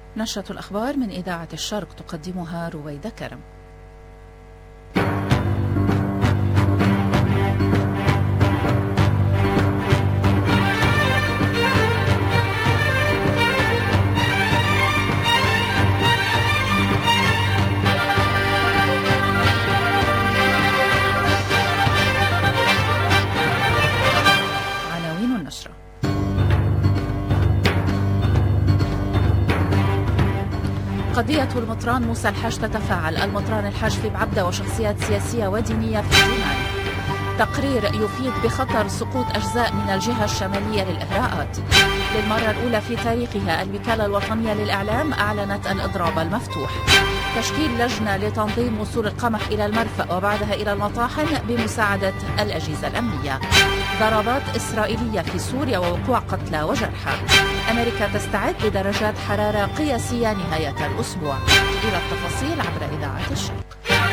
نشرة الأخبار من إذاعة الشرق تقدمها رويدة كرم. عناوين النشرة: قضية المطران موسى الحاج تتفاعل، المطران الحاج في بعبدة وشخصيات سياسية ودينية في اليونان. تقرير يفيد بخطر سقوط أجزاء من الجهة الشمالية للإهراءات. للمرة الأولى في تاريخها الوكالة الوطنية للإعلام أعلنت الإضراب المفتوح. تشكيل لجنة لتنظيم وصول القمح إلى المرفأ وبعدها إلى المطاحن بمساعدة الأجهزة الأمنية. ضربات إسرائيلية في سوريا ووقوع قتلى وجرحى. أمريكا تستعد لدرجات حرارة قياسية نهاية الأسبوع. إلى التفاصيل عبر إذاعة الشرق.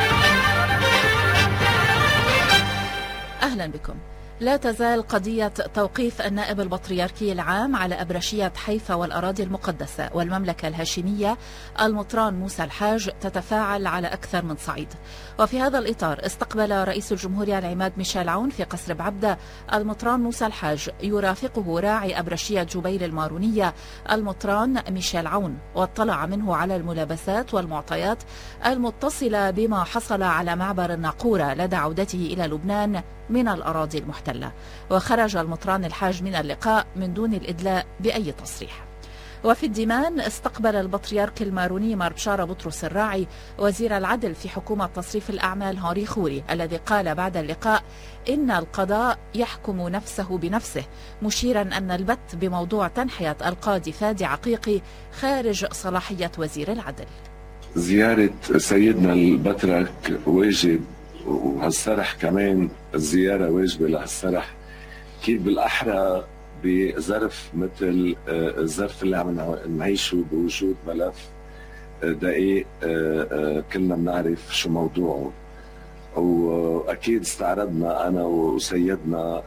أهلا بكم. لا تزال قضية توقيف النائب البطريركي العام على أبرشية حيفا والأراضي المقدسة والمملكة الهاشمية المطران موسى الحاج تتفاعل على أكثر من صعيد. وفي هذا الإطار استقبل رئيس الجمهورية العماد ميشيل عون في قصر بعبدة المطران موسى الحاج، يرافقه راعي أبرشية جبيل المارونية المطران ميشيل عون، واطلع منه على الملابسات والمعطيات المتصلة بما حصل على معبر الناقورة لدى عودته إلى لبنان من الأراضي المحتلة. وخرج المطران الحاج من اللقاء من دون الإدلاء بأي تصريح. وفي الديمان استقبل البطريرك الماروني مار بشارة بطرس الراعي وزير العدل في حكومة تصريف الأعمال هنري خوري، الذي قال بعد اللقاء إن القضاء يحكم نفسه بنفسه، مشيرا أن البت بموضوع تنحية القاضي فادي عقيقي خارج صلاحية وزير العدل. زيارة سيدنا البطرك واجب، وهالسرح كمان الزيارة واجبة لهالسرح، كيف بالأحرى بظرف مثل الظرف اللي عم نعيشه بوجود ملف دقيق كلنا بنعرف شو موضوعه. وأكيد استعرضنا أنا وسيدنا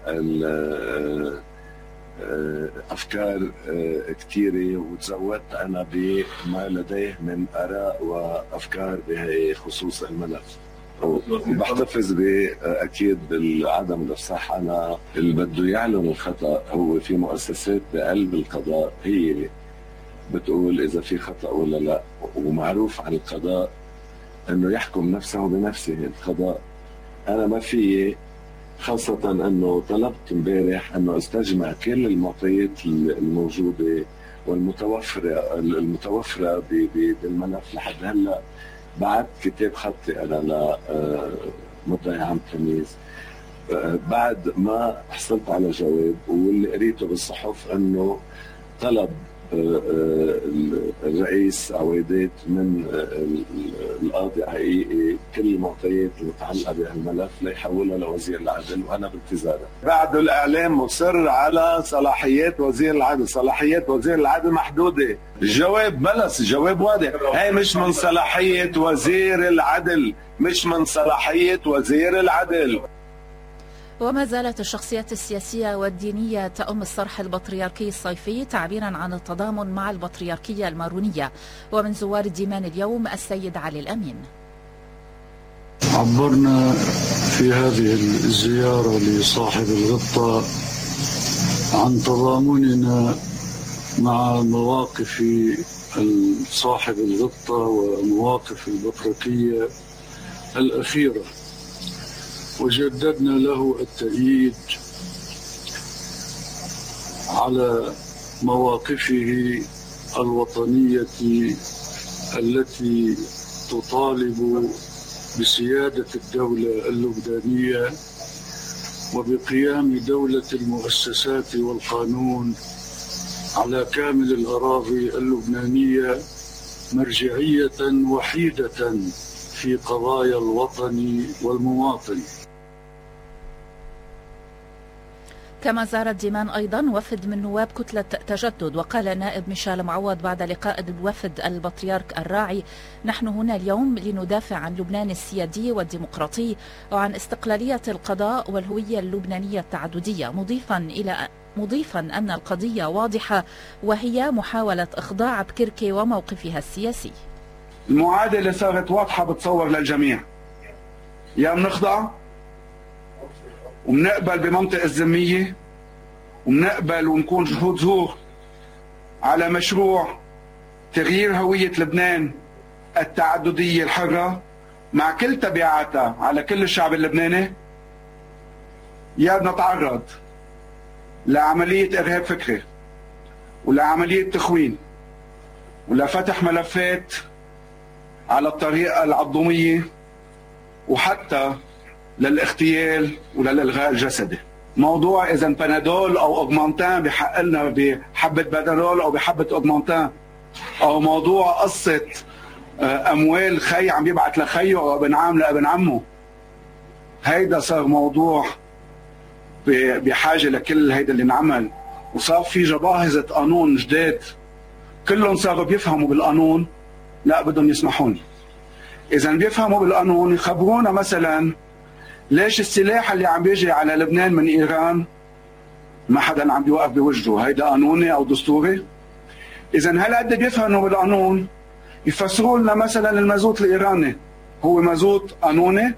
أفكار كثيرة، وتزودت أنا بما لديه من آراء وأفكار بخصوص الملف. وبحتفظ اكيد بالعدم الافصاح. انا اللي بده يعلن الخطا هو في مؤسسات بقلب القضاء هي بتقول اذا في خطا ولا لا، ومعروف عن القضاء انه يحكم نفسه بنفسه القضاء. انا ما في، خاصه انه طلبت امبارح انه استجمع كل المعطيات الموجوده والمتوفره بالملف. لحد هلا بعد كتاب خطي أنا لمدعي عام تمييز، بعد ما حصلت على جواب، واللي قريته بالصحف أنه طلب الرئيس عويدات من القاضي حقيقي كل المعطيات المتعلقة بهالملف ليحولها لوزير العدل، وأنا بانتظارها. بعد الإعلام مصر على صلاحيات وزير العدل، صلاحيات وزير العدل محدودة. الجواب بلس، الجواب واضح، هي مش من صلاحية وزير العدل، مش من صلاحية وزير العدل. وما زالت الشخصيات السياسية والدينية تأم الصرح البطريركي الصيفي تعبيرا عن التضامن مع البطريركية المارونية. ومن زوار الديمان اليوم السيد علي الأمين. عبرنا في هذه الزيارة لصاحب الغطة عن تضامننا مع مواقف صاحب الغطة ومواقف البطريركية الأخيرة، وجددنا له التأييد على مواقفه الوطنية التي تطالب بسيادة الدولة اللبنانية وبقيام دولة المؤسسات والقانون على كامل الأراضي اللبنانية مرجعية وحيدة في قضايا الوطن والمواطن. كما زار الديمان أيضا وفد من نواب كتلة تجدد، وقال النائب ميشيل معوض بعد لقاء الوفد البطريرك الراعي: نحن هنا اليوم لندافع عن لبنان السيادي والديمقراطي وعن استقلالية القضاء والهوية اللبنانية التعددية، مضيفا إلى مضيفا أن القضية واضحة وهي محاولة إخضاع بكركي وموقفها السياسي. المعادلة صارت واضحة بتصور للجميع، يا بنخضع وبنقبل بمنطق الذمية وبنقبل ونكون شهود زور على مشروع تغيير هوية لبنان التعددية الحرة مع كل تبعاتها على كل الشعب اللبناني، يا بنتعرض لعملية إرهاب فكري ولعملية تخوين ولفتح ملفات على الطريقة العضومية وحتى للاغتيال وللإلغاء الجسدي. موضوع إذا بنادول أو أوغمانتان بحق لنا بحبة بنادول أو بحبة أوغمانتان، أو موضوع قصة أموال خي عم يبعت لخيه أو ابن عم لابن عمه، هيدا صار موضوع بحاجة لكل هيدا اللي انعمل، وصار في جباهزة قانون جداد كلهم صاروا بيفهموا بالقانون، لا بدهم يسمحون. إذا بيفهموا بالقانون يخبرونا مثلا ليش السلاح اللي عم بيجي على لبنان من إيران ما حدا عم بيوقف بوجهه، هيدا قانوني أو دستوري؟ إذا هل قد بيفهموا بالقانون يفسروا لنا مثلا المازوت الإيراني هو مازوت قانوني؟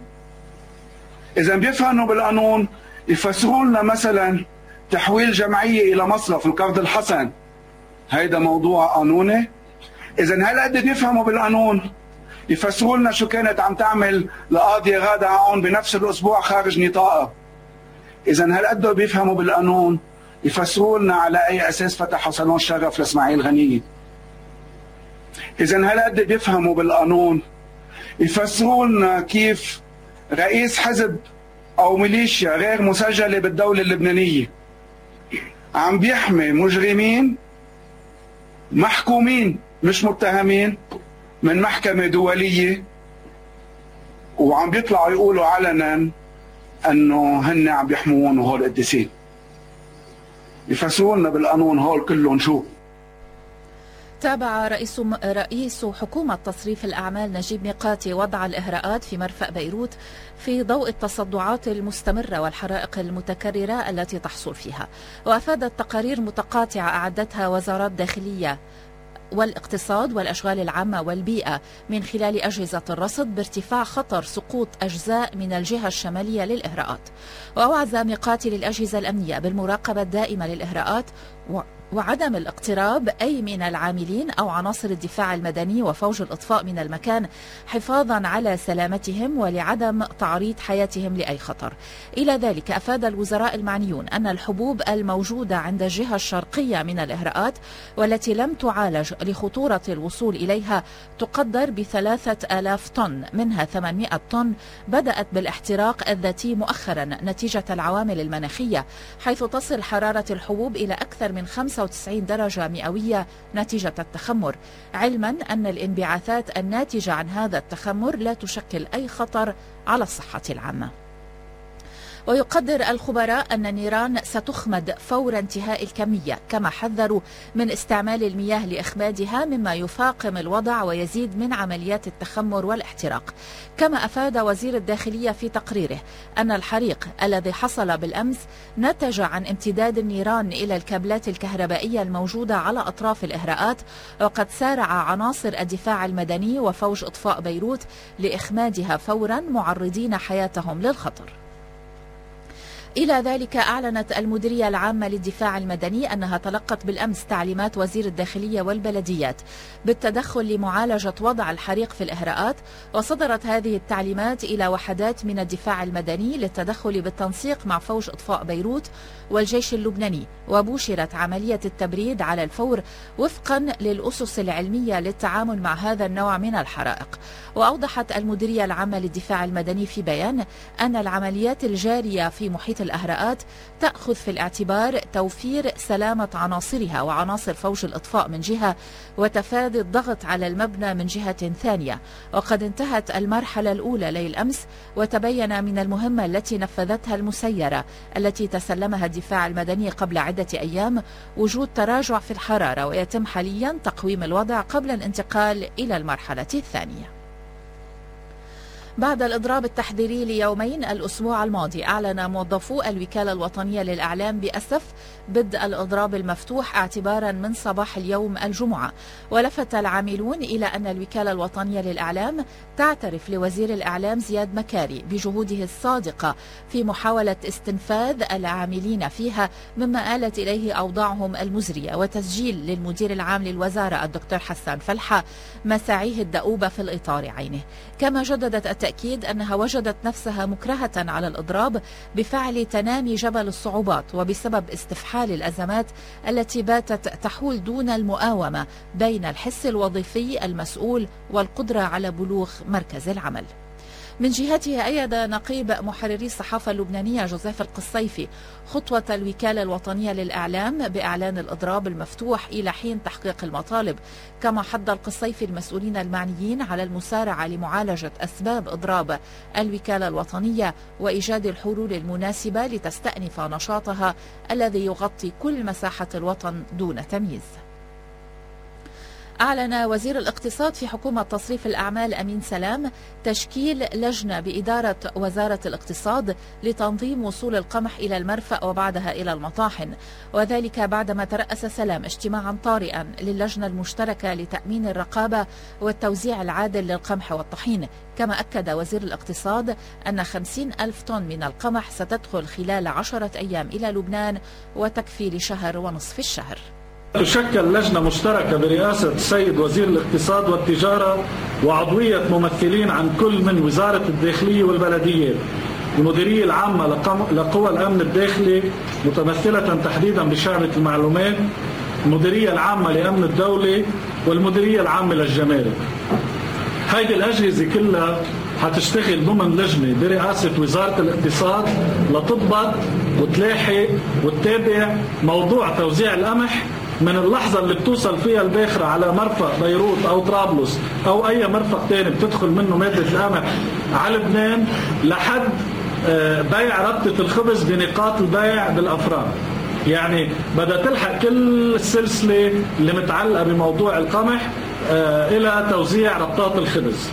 إذا بيفهموا بالقانون يفسروا لنا مثلا تحويل جمعية إلى مصرف القرض الحسن، هيدا موضوع قانوني؟ إذا هل قد بيفهموا بالقانون يفسروا لنا شو كانت عم تعمل القاضية غادة عون بنفس الأسبوع خارج نطاقها؟ إذا هل قد بيفهموا بالقانون يفسروا لنا على أي أساس فتحوا صالون الشرف لإسماعيل غنية؟ إذا هل قد بيفهموا بالقانون يفسروا لنا كيف رئيس حزب أو ميليشيا غير مسجلة بالدولة اللبنانية عم بيحمي مجرمين محكومين مش متهمين من محكمة دولية، وعم بيطلعوا يقولوا علنا أنه هن عم بيحموون وهول قديسين؟ يفسروا لنا بالقانون هول كلهم شو؟ تابع رئيس حكومة تصريف الأعمال نجيب ميقاتي وضع الإهراءات في مرفأ بيروت في ضوء التصدعات المستمرة والحرائق المتكررة التي تحصل فيها، وأفادت تقارير متقاطعة أعدتها وزارات داخلية والاقتصاد والأشغال العامة والبيئة من خلال أجهزة الرصد بارتفاع خطر سقوط أجزاء من الجهة الشمالية للإهراءات. وأوعز ميقاتي للأجهزة الأمنية بالمراقبة الدائمة للإهراءات وعدم الاقتراب أي من العاملين أو عناصر الدفاع المدني وفوج الإطفاء من المكان حفاظا على سلامتهم ولعدم تعريض حياتهم لأي خطر. إلى ذلك أفاد الوزراء المعنيون أن الحبوب الموجودة عند الجهة الشرقية من الإهراءات والتي لم تعالج لخطورة الوصول إليها تقدر ب3000 طن، منها 800 طن بدأت بالاحتراق الذاتي مؤخرا نتيجة العوامل المناخية، حيث تصل حرارة الحبوب إلى أكثر من 95 درجة مئوية نتيجة التخمر، علما أن الانبعاثات الناتجة عن هذا التخمر لا تشكل أي خطر على الصحة العامة. ويقدر الخبراء أن النيران ستخمد فور انتهاء الكمية، كما حذروا من استعمال المياه لإخمادها مما يفاقم الوضع ويزيد من عمليات التخمر والاحتراق. كما أفاد وزير الداخلية في تقريره أن الحريق الذي حصل بالأمس نتج عن امتداد النيران إلى الكابلات الكهربائية الموجودة على أطراف الإهراءات، وقد سارع عناصر الدفاع المدني وفوج إطفاء بيروت لإخمادها فورا معرضين حياتهم للخطر. إلى ذلك أعلنت المديرية العامة للدفاع المدني أنها تلقت بالأمس تعليمات وزير الداخلية والبلديات بالتدخل لمعالجة وضع الحريق في الإهراءات، وصدرت هذه التعليمات إلى وحدات من الدفاع المدني للتدخل بالتنسيق مع فوج إطفاء بيروت والجيش اللبناني، وبوشرت عملية التبريد على الفور وفقا للأسس العلمية للتعامل مع هذا النوع من الحرائق. وأوضحت المديرية العامة للدفاع المدني في بيان أن العمليات الجارية في محيط الأهراءات تأخذ في الاعتبار توفير سلامة عناصرها وعناصر فوج الإطفاء من جهة، وتفادي الضغط على المبنى من جهة ثانية. وقد انتهت المرحلة الأولى ليل أمس، وتبين من المهمة التي نفذتها المسيرة التي تسلمها الدفاع المدني قبل عدة أيام وجود تراجع في الحرارة، ويتم حاليا تقويم الوضع قبل الانتقال إلى المرحلة الثانية. بعد الإضراب التحذيري ليومين الأسبوع الماضي، أعلن موظفو الوكالة الوطنية للإعلام بأسف بدء الإضراب المفتوح اعتبارا من صباح اليوم الجمعة. ولفت العاملون إلى أن الوكالة الوطنية للإعلام تعترف لوزير الإعلام زياد مكاري بجهوده الصادقة في محاولة استنفاذ العاملين فيها مما آلت إليه أوضاعهم المزرية، وتسجيل للمدير العام للوزارة الدكتور حسان فلحة مساعيه الدؤوبة في الإطار عينه. كما جددت التأكيد أنها وجدت نفسها مكرهة على الإضراب بفعل تنامي جبل الصعوبات وبسبب استفحال الأزمات التي باتت تحول دون المؤاومة بين الحس الوظيفي المسؤول والقدرة على بلوغ مركز العمل. من جهته أيد نقيب محرري الصحافة اللبنانية جوزيف القصيفي خطوة الوكالة الوطنية للإعلام بإعلان الإضراب المفتوح إلى حين تحقيق المطالب. كما حض القصيفي المسؤولين المعنيين على المسارعة لمعالجة أسباب إضراب الوكالة الوطنية وإيجاد الحلول المناسبة لتستأنف نشاطها الذي يغطي كل مساحة الوطن دون تمييز. أعلن وزير الاقتصاد في حكومة تصريف الأعمال أمين سلام تشكيل لجنة بإدارة وزارة الاقتصاد لتنظيم وصول القمح إلى المرفأ وبعدها إلى المطاحن، وذلك بعدما ترأس سلام اجتماعا طارئا للجنة المشتركة لتأمين الرقابة والتوزيع العادل للقمح والطحين. كما أكد وزير الاقتصاد أن 50,000 طن من القمح ستدخل خلال 10 أيام إلى لبنان وتكفي لشهر ونصف الشهر. تشكل لجنة مشتركة برئاسة السيد وزير الاقتصاد والتجارة وعضوية ممثلين عن كل من وزارة الداخلية والبلديات، المديرية العامة لقوى الأمن الداخلي متمثلة تحديدا بشعبة المعلومات، المديرية العامة لأمن الدولة، والمديرية العامة للجمارك. هذه الأجهزة كلها حتشتغل ضمن لجنة برئاسة وزارة الاقتصاد لتضبط وتلاحق وتتابع موضوع توزيع القمح من اللحظة اللي بتوصل فيها الباخرة على مرفق بيروت أو طرابلس أو أي مرفق تاني بتدخل منه مادة القمح على لبنان لحد بيع ربطة الخبز بنقاط البيع بالأفران. يعني بدها تلحق كل السلسلة اللي متعلقة بموضوع القمح إلى توزيع ربطات الخبز.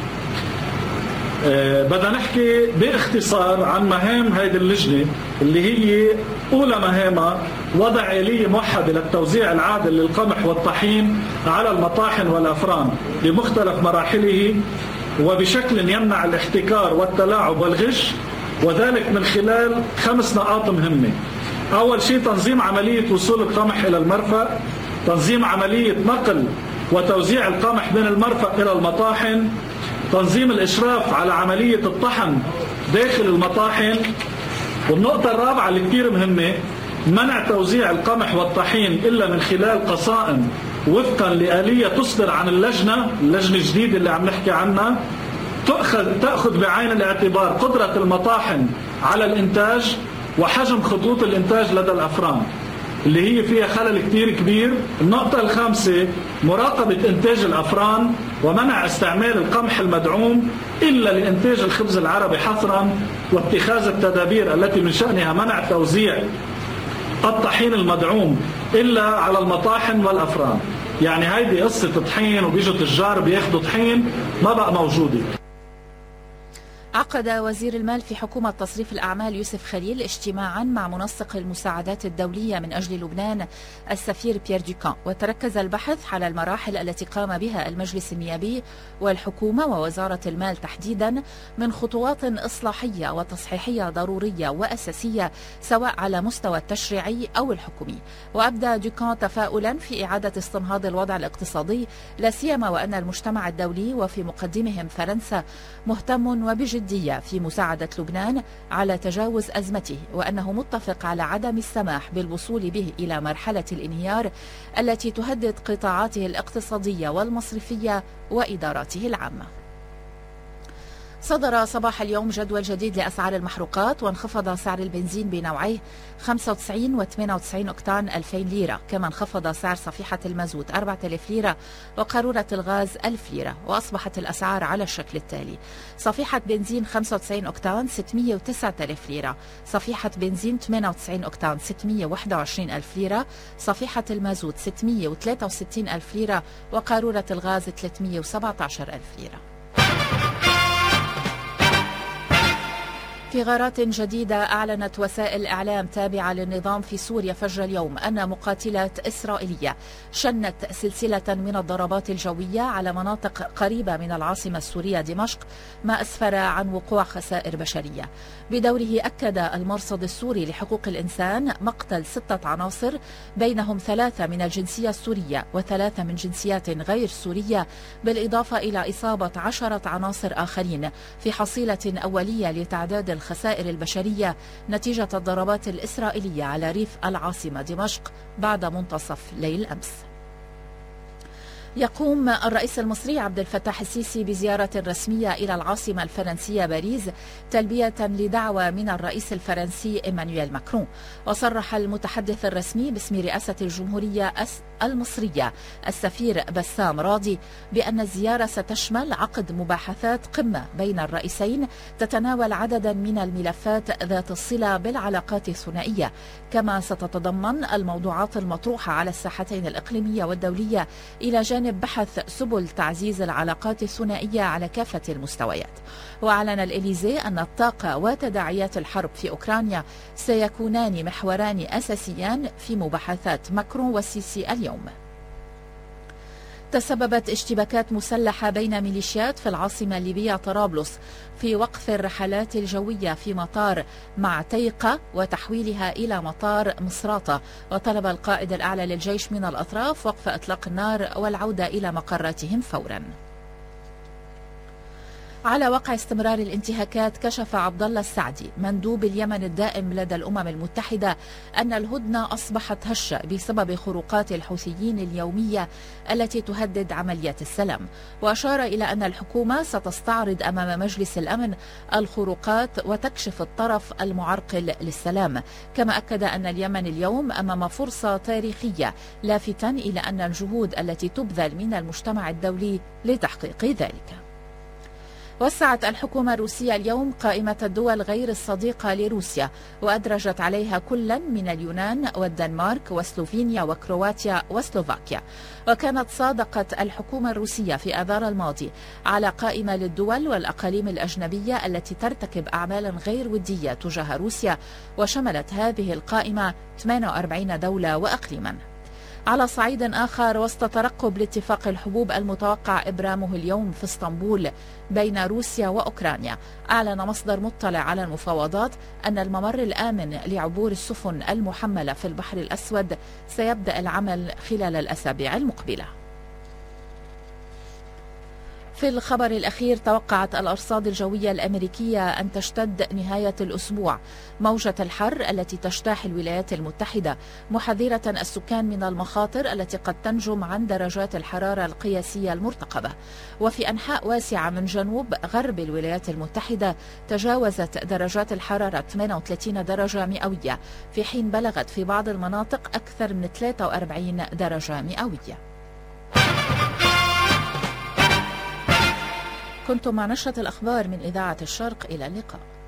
بدنا نحكي باختصار عن مهام هذه اللجنة اللي هي أولى مهامها وضع آلية موحدة للتوزيع العادل للقمح والطحين على المطاحن والأفران بمختلف مراحله وبشكل يمنع الاحتكار والتلاعب والغش، وذلك من خلال 5 نقاط مهمة. أول شيء تنظيم عملية وصول القمح إلى المرفأ، تنظيم عملية نقل وتوزيع القمح من المرفأ إلى المطاحن، تنظيم الإشراف على عملية الطحن داخل المطاحن، والنقطة الرابعة اللي كتير مهمة منع توزيع القمح والطحين إلا من خلال قصائم وفقا لآلية تصدر عن اللجنة الجديدة اللي عم نحكي عنها، تأخذ بعين الاعتبار قدرة المطاحن على الإنتاج وحجم خطوط الإنتاج لدى الأفران اللي هي فيها خلل كتير كبير. النقطة الخامسة مراقبة إنتاج الأفران ومنع استعمال القمح المدعوم إلا لإنتاج الخبز العربي حصرا، واتخاذ التدابير التي من شأنها منع توزيع الطحين المدعوم إلا على المطاحن والأفران. يعني هيدي قصة طحين وبيجوا تجار بياخدوا طحين ما بقى موجودة. عقد وزير المال في حكومة تصريف الأعمال يوسف خليل اجتماعا مع منسق المساعدات الدولية من أجل لبنان السفير بيير دوكان، وتركز البحث على المراحل التي قام بها المجلس النيابي والحكومة ووزارة المال تحديدا من خطوات إصلاحية وتصحيحية ضرورية وأساسية سواء على مستوى التشريعي أو الحكومي. وأبدى دوكان تفاؤلا في إعادة استنهاض الوضع الاقتصادي، لا سيما وأن المجتمع الدولي وفي مقدمهم فرنسا مهتم وبجد في مساعدة لبنان على تجاوز أزمته، وأنه متفق على عدم السماح بالوصول به إلى مرحلة الانهيار التي تهدد قطاعاته الاقتصادية والمصرفية وإداراته العامة. صدر صباح اليوم جدول جديد لأسعار المحروقات، وانخفض سعر البنزين بنوعيه 95 و 98 أكتان 2000 ليرة، كما انخفض سعر صفيحة المازوت 4000 ليرة وقارورة الغاز 1000 ليرة، وأصبحت الأسعار على الشكل التالي: صفيحة بنزين 95 أكتان 609000 ليرة، صفيحة بنزين 98 أكتان 621000 ليرة، صفيحة المازوت 663000 ليرة، وقارورة الغاز 317000 ليرة. في غارات جديدة، أعلنت وسائل إعلام تابعة للنظام في سوريا فجر اليوم أن مقاتلات إسرائيلية شنت سلسلة من الضربات الجوية على مناطق قريبة من العاصمة السورية دمشق، ما أسفر عن وقوع خسائر بشرية. بدوره أكد المرصد السوري لحقوق الإنسان مقتل 6 عناصر، بينهم 3 من الجنسية السورية و3 من جنسيات غير سورية، بالإضافة إلى إصابة 10 عناصر آخرين في حصيلة أولية لتعداد الخسائر البشرية نتيجة الضربات الإسرائيلية على ريف العاصمة دمشق بعد منتصف ليل أمس. يقوم الرئيس المصري عبد الفتاح السيسي بزيارة رسمية إلى العاصمة الفرنسية باريس تلبية لدعوة من الرئيس الفرنسي إيمانويل ماكرون. وصرح المتحدث الرسمي باسم رئاسة الجمهورية المصرية السفير بسام راضي بأن الزيارة ستشمل عقد مباحثات قمة بين الرئيسين تتناول عددا من الملفات ذات الصلة بالعلاقات الثنائية، كما ستتضمن الموضوعات المطروحة على الساحتين الإقليمية والدولية إلى جانب بحث سبل تعزيز العلاقات الثنائية على كافة المستويات. وأعلن الإليزي أن الطاقة وتداعيات الحرب في أوكرانيا سيكونان محوران أساسيان في مباحثات ماكرون والسيسي اليوم. تسببت اشتباكات مسلحة بين ميليشيات في العاصمة الليبية طرابلس في وقف الرحلات الجوية في مطار معتيقة وتحويلها إلى مطار مصراتة، وطلب القائد الأعلى للجيش من الأطراف وقف إطلاق النار والعودة إلى مقراتهم فورا. على وقع استمرار الانتهاكات، كشف عبد الله السعدي مندوب اليمن الدائم لدى الأمم المتحدة أن الهدنة أصبحت هشة بسبب خروقات الحوثيين اليومية التي تهدد عمليات السلام، وأشار إلى أن الحكومة ستستعرض أمام مجلس الأمن الخروقات وتكشف الطرف المعرقل للسلام. كما أكد أن اليمن اليوم أمام فرصة تاريخية، لافتا إلى أن الجهود التي تبذل من المجتمع الدولي لتحقيق ذلك. وسعت الحكومة الروسية اليوم قائمة الدول غير الصديقة لروسيا، وأدرجت عليها كلا من اليونان والدنمارك وسلوفينيا وكرواتيا وسلوفاكيا. وكانت صادقت الحكومة الروسية في آذار الماضي على قائمة للدول والأقاليم الأجنبية التي ترتكب أعمالا غير ودية تجاه روسيا، وشملت هذه القائمة 48 دولة وأقليما. على صعيد آخر، وسط ترقب لاتفاق الحبوب المتوقع إبرامه اليوم في اسطنبول بين روسيا وأوكرانيا، أعلن مصدر مطلع على المفاوضات أن الممر الآمن لعبور السفن المحملة في البحر الأسود سيبدأ العمل خلال الأسابيع المقبلة. في الخبر الأخير، توقعت الأرصاد الجوية الأمريكية أن تشتد نهاية الأسبوع موجة الحر التي تجتاح الولايات المتحدة، محذرة السكان من المخاطر التي قد تنجم عن درجات الحرارة القياسية المرتقبة. وفي أنحاء واسعة من جنوب غرب الولايات المتحدة تجاوزت درجات الحرارة 38 درجة مئوية، في حين بلغت في بعض المناطق أكثر من 43 درجة مئوية. كنتم مع نشرة الأخبار من إذاعة الشرق، إلى اللقاء.